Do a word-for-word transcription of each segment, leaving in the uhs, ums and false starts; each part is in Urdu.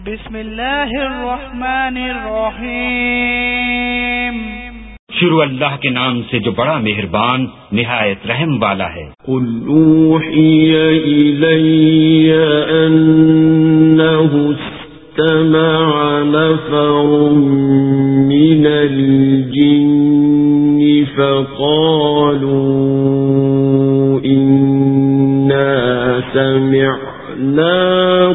بسم اللہ الرحمن الرحیم شروع اللہ کے نام سے جو بڑا مہربان نہایت رحم والا ہے۔ قل اوحی الی انہ استمع نفر من الجن فقالوا انا سمعنا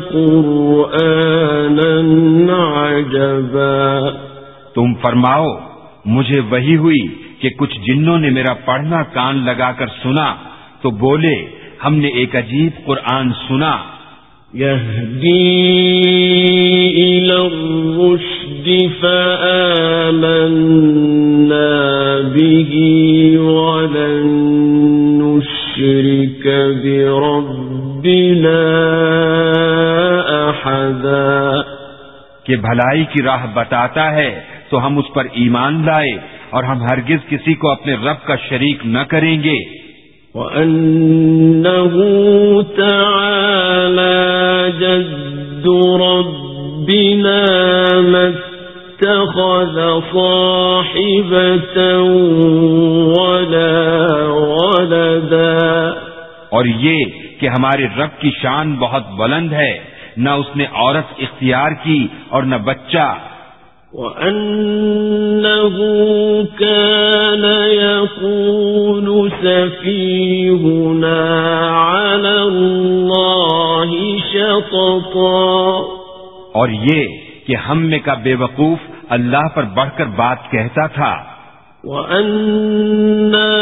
قرآنا عجبا۔ تم فرماؤ مجھے وحی ہوئی کہ کچھ جنوں نے میرا پڑھنا کان لگا کر سنا تو بولے ہم نے ایک عجیب قرآن سنا۔ یہدی الی الرشد فآمنا به ولن نشرک بربنا احدا۔ کہ بھلائی کی راہ بتاتا ہے تو ہم اس پر ایمان لائے اور ہم ہرگز کسی کو اپنے رب کا شریک نہ کریں گے۔ وَأَنَّهُ تَعَالَى جَدُّ رَبِّنَا مَا اتَّخَذَ صَاحِبَةً وَلَا وَلَدًا۔ اور یہ کہ ہمارے رب کی شان بہت بلند ہے، نہ اس نے عورت اختیار کی اور نہ بچہ۔ وَأَنَّهُ كَانَ يَقُولُ سَفِيهُنَا عَلَى اللَّهِ شَطَطًا۔ اور یہ کہ ہم میں کا بے وقوف اللہ پر بڑھ کر بات کہتا تھا۔ وَأَنَّا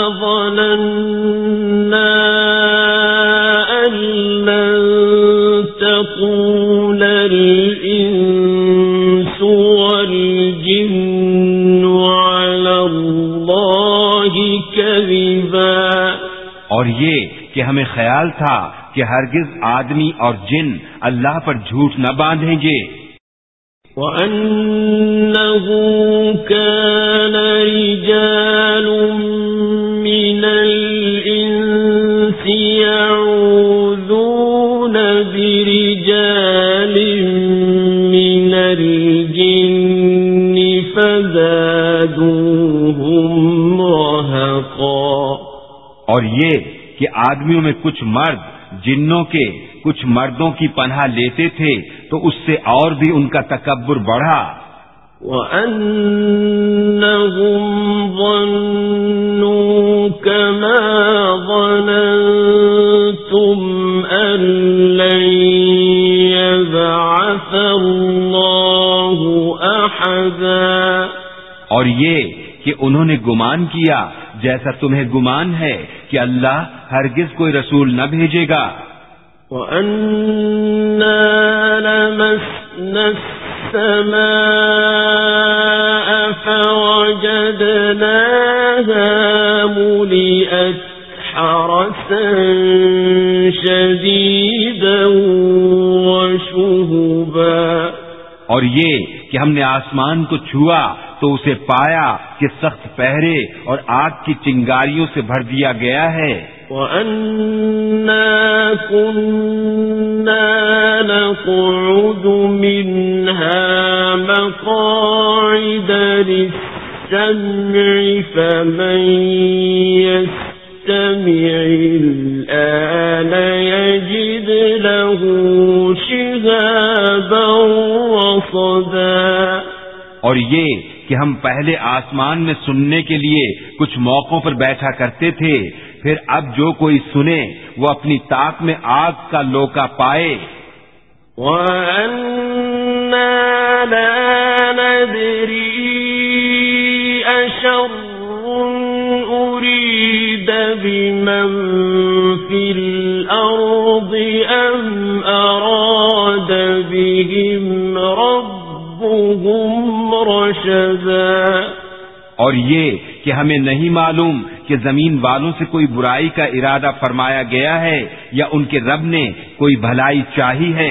ظَنَنَّا أَن لَّن تَقُولَ الْإِنسُ وَالْجِنُّ عَلَى اللَّهِ كَذِبًا۔ اور یہ کہ ہمیں خیال تھا کہ ہرگز آدمی اور جن اللہ پر جھوٹ نہ باندھیں گے۔ وَأَنَّهُ كَانَ رِجَالٌ مِّنَ الْإِنسِ يَعُوذُونَ بِرِجَالٍ مِّنَ الْجِنِّ فَزَادُوهُمْ رَهَقًا۔ اور یہ کہ آدمیوں میں کچھ مرد جنوں کے کچھ مردوں کی پناہ لیتے تھے تو اس سے اور بھی ان کا تکبر بڑھا۔ وَأَنَّهُمْ ظَنُّوا كَمَا ظَنَنتُمْ أَن لَّن يَبْعَثَ اللَّهُ أَحَدًا۔ اور یہ کہ انہوں نے گمان کیا جیسا تمہیں گمان ہے کہ اللہ ہرگز کوئی رسول نہ بھیجے گا۔ وَأَنَّا لَمَسْنَا السَّمَاءَ فَوَجَدْنَاهَا مُلِئَتْ حَرَسًا شَدِيدًا وَشُهُبًا۔ اور یہ کہ ہم نے آسمان کو چھوا تو اسے پایا کہ سخت پہرے اور آگ کی چنگاریوں سے بھر دیا گیا ہے۔ وَأَنَّا كُنَّا نَقْعُدُ مِنْهَا مَقَاعِدَ لِلسَّمْعِ فَمَن يَسْتَمِعِ الْآنَ يَجِدْ لَهُ شِهَابًا رَّصَدًا۔ اور یہ کہ ہم پہلے آسمان میں سننے کے لیے کچھ موقعوں پر بیٹھا کرتے تھے، پھر اب جو کوئی سنے وہ اپنی طاق میں آگ کا لوکا پائے۔ وَأَنَّا لَا نَدْرِي أَشَرٌّ أُرِيدَ بِمَن فِي الْأَرْضِ أَمْ أَرَادَ بِهِمْ رَبُّهُمْ رَشَدًا۔ اور یہ کہ ہمیں نہیں معلوم کہ زمین والوں سے کوئی برائی کا ارادہ فرمایا گیا ہے یا ان کے رب نے کوئی بھلائی چاہی ہے۔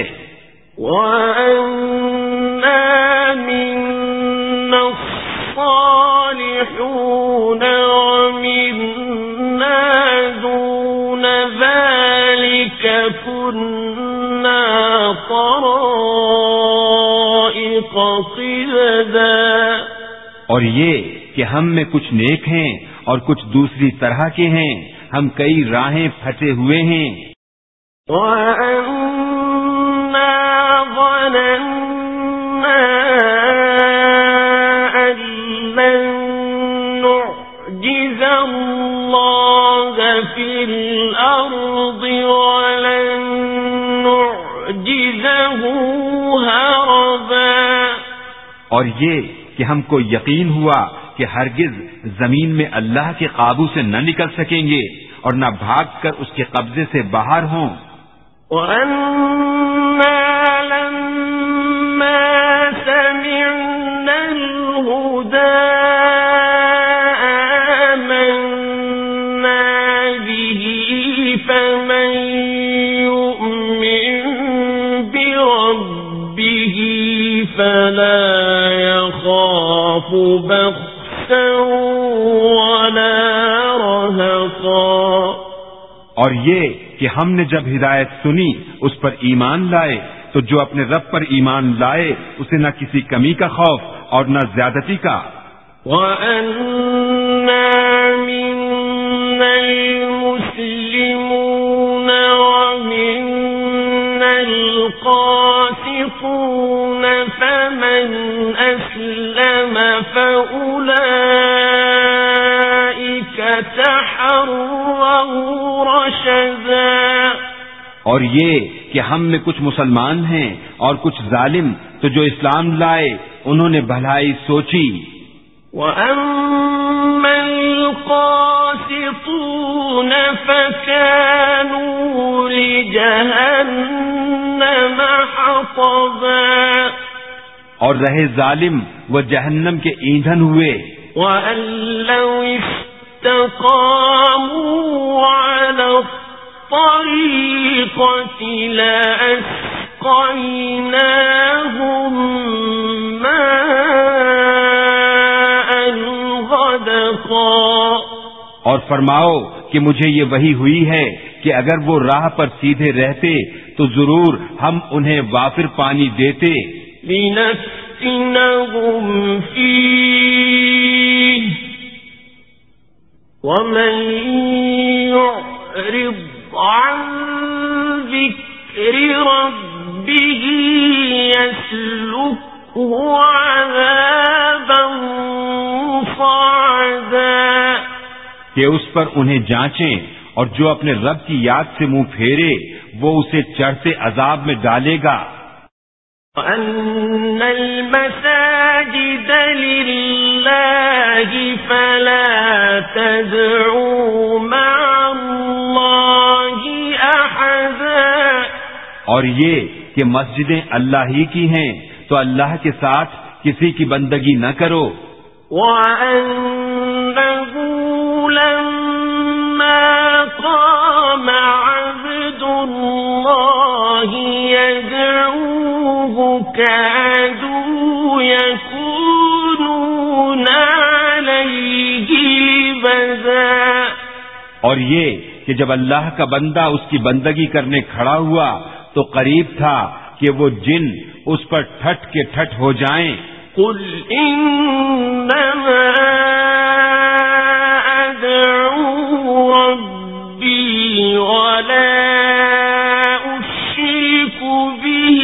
وَأَنَّا مِنَّا الصَّالِحُونَ وَمِنَّا دُونَ ذَلِكَ كُنَّا طَرَائِقَ قِدَدًا اور یہ کہ ہم میں کچھ نیک ہیں اور کچھ دوسری طرح کے ہیں، ہم کئی راہیں پھٹے ہوئے ہیں۔ وَأَنَّا ظَنَنَّا أَن لَّن نُّعْجِزَ اللَّهَ فِي الْأَرْضِ وَلَن نُّعْجِزَهُ هَرَبًا، اور یہ کہ ہم کو یقین ہوا کہ ہرگز زمین میں اللہ کے قابو سے نہ نکل سکیں گے اور نہ بھاگ کر اس کے قبضے سے باہر ہوں۔ وَأَنَّا لَمَّا سَمِعْنَا الْهُدَىٰ آمَنَّا بِهِ فَمَن يُؤْمِن بِرَبِّهِ فَلَا يَخَافُ بَخْسًا وَلَا رَهَقًا۔ اور یہ کہ ہم نے جب ہدایت سنی اس پر ایمان لائے تو جو اپنے رب پر ایمان لائے اسے نہ کسی کمی کا خوف اور نہ زیادتی کا۔ وَأَنَّا مِنَّا الْمُسْلِمُونَ وَمِنَّا الْقَاسِطُونَ فَمَنْ أَسْلَمَ فَأُولَئِكَ تَحَرَّوْا رَشَدًا۔ اور یہ کہ ہم میں کچھ مسلمان ہیں اور کچھ ظالم، تو جو اسلام لائے انہوں نے بھلائی سوچی۔ وَأَمَّا الْقَاسِطُونَ فَكَانُوا لِجَهَنَّمَ حَطَبًا۔ اور رہے ظالم وہ جہنم کے ایندھن ہوئے۔ وَأَن لَّوْ اسْتَقَامُوا عَلَى الطَّرِيقَةِ لَأَسْقَيْنَاهُم مَّاءً غَدَقًا۔ اور فرماؤ کہ مجھے یہ وحی ہوئی ہے کہ اگر وہ راہ پر سیدھے رہتے تو ضرور ہم انہیں وافر پانی دیتے۔ لِنَفْتِنَهُمْ فِيهِ وَمَن يُعْرِضْ عَن ذِكْرِ رَبِّهِ يَسْلُكْهُ عَذَابًا صَعَدًا۔ کہ اس پر انہیں جانچیں اور جو اپنے رب کی یاد سے منہ پھیرے وہ اسے چڑھتے عذاب میں ڈالے گا۔ وَأَنَّ الْمَسَاجِدَ لِلَّهِ فَلَا تَدْعُوا مَعَ اللَّهِ أَحَدًا۔ اور یہ کہ مسجدیں اللہ ہی کی ہیں تو اللہ کے ساتھ کسی کی بندگی نہ کرو۔ وَأَنَّهُ لَمَّا قَامَ عَبْدُ اللَّهِ يَدْعُوهُ كَادُوا يَكُونُونَ عَلَيْهِ لِبَدًا۔ اور یہ کہ جب اللہ کا بندہ اس کی بندگی کرنے کھڑا ہوا تو قریب تھا کہ وہ جن اس پر ٹھٹ کے ٹھٹ ہو جائیں۔ قُلْ إِنَّمَا أَدْعُو رَبِّي وَلَا أُشْرِكُ بِهِ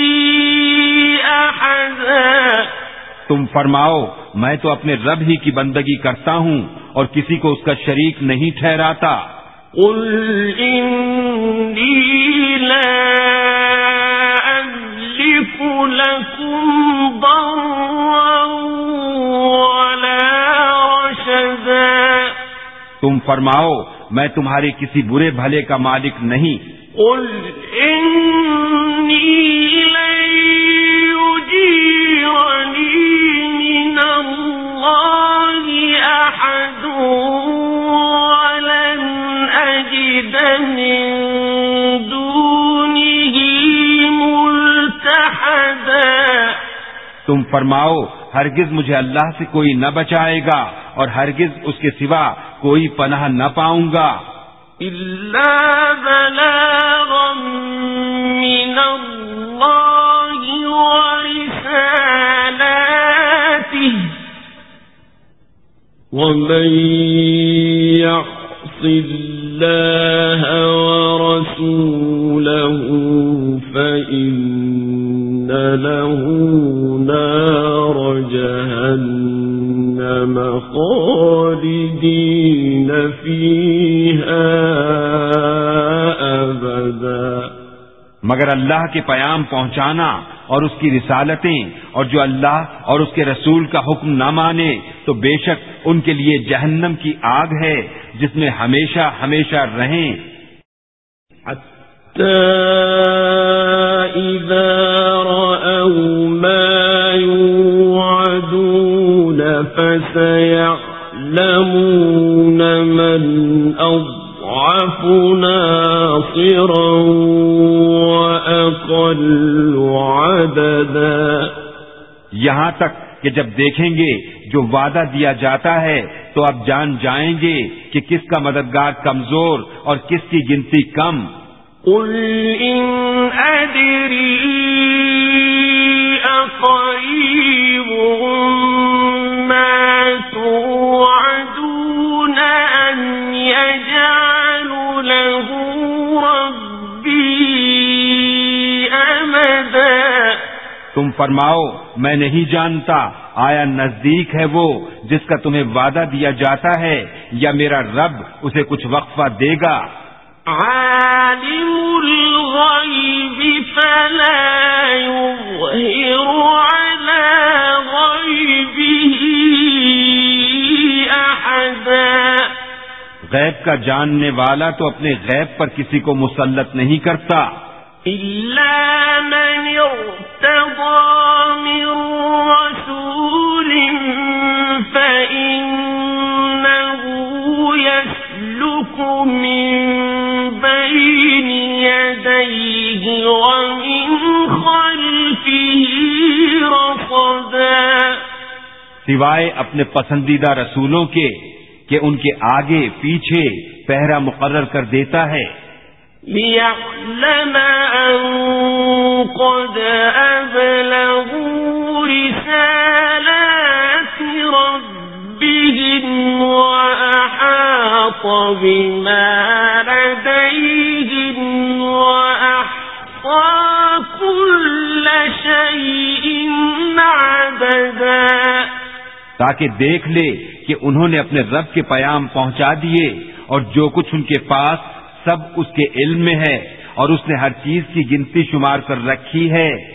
أَحَدًا۔ تم فرماؤ میں تو اپنے رب ہی کی بندگی کرتا ہوں اور کسی کو اس کا شریک نہیں ٹھہراتا۔ قُلْ إِنِّي لَا أَمْلِكُ لَكُمْ ضَرًّا وَلَا رَشَدًا۔ تم فرماؤ میں تمہارے کسی برے بھلے کا مالک نہیں۔ قُلْ إِنِّي لَن يُجِيرَنِي مِنَ اللَّهِ أَحَدٌ وَلَنْ أَجِدَ مِن دُونِهِ مُلْتَحَدًا۔ تم فرماؤ ہرگز مجھے اللہ سے کوئی نہ بچائے گا اور ہرگز اس کے سوا کوئی پناہ نہ پاؤں گا۔ إِلَّا بَلَاغًا مِّنَ اللَّهِ وَرِسَالَتِهِ وَمَن يَعْصِ اللَّهَ وَرَسُولَهُ فَإِنَّ لَهُ نَارَ جَهَنَّمَ خَالِدِينَ فِيهَا أَبَدًا۔ مگر اللہ کے پیام پہنچانا اور اس کی رسالتیں اور جو اللہ اور اس کے رسول کا حکم نہ مانے تو بے شک ان کے لیے جہنم کی آگ ہے جس میں ہمیشہ ہمیشہ رہیں۔ حَتَّى إِذَا رَأَوْا مَا يُوعَدُونَ فَسَيَعْلَمُونَ مَنْ أَضْعَفُ نَاصِرًا وَأَقَلُّ عَدَدًا۔ یہاں تک کہ جب دیکھیں گے جو وعدہ دیا جاتا ہے تو اب جان جائیں گے کہ کس کا مددگار کمزور اور کس کی گنتی کم۔ قُلْ إِنْ أَدْرِي أَقَرِيبٌ مَا تُوعَدُونَ أَمْ يَجْعَلُ لَهُ رَبِّي أَمَدًا۔ تم فرماؤ میں نہیں جانتا آیا نزدیک ہے وہ جس کا تمہیں وعدہ دیا جاتا ہے یا میرا رب اسے کچھ وقفہ دے گا۔ عالم الغیب فلا یظہر علی غیبہ احدا۔ غیب کا جاننے والا تو اپنے غیب پر کسی کو مسلط نہیں کرتا إِلَّا مَنِ ارْتَضَىٰ مِن رَّسُولٍ فَإِنَّهُ يَسْلُكُ مِن بَيْنِ يَدَيْهِ وَمِنْ خَلْفِهِ رَصَدًا۔ سوائے اپنے پسندیدہ رسولوں کے کہ ان کے آگے پیچھے پہرا مقرر کر دیتا ہے۔ لِيَعْلَمَ أَن قَدْ أَبْلَغُوا رِسَالَاتِ رَبِّهِمْ وَأَحَاطَ بِمَا لَدَيْهِمْ وَأَحْصَىٰ كُلَّ شَيْءٍ عَدَدًا۔ تاکہ دیکھ لے کہ انہوں نے اپنے رب کے پیام پہنچا دیے اور جو کچھ ان کے پاس سب اس کے علم میں ہے اور اس نے ہر چیز کی گنتی شمار کر رکھی ہے۔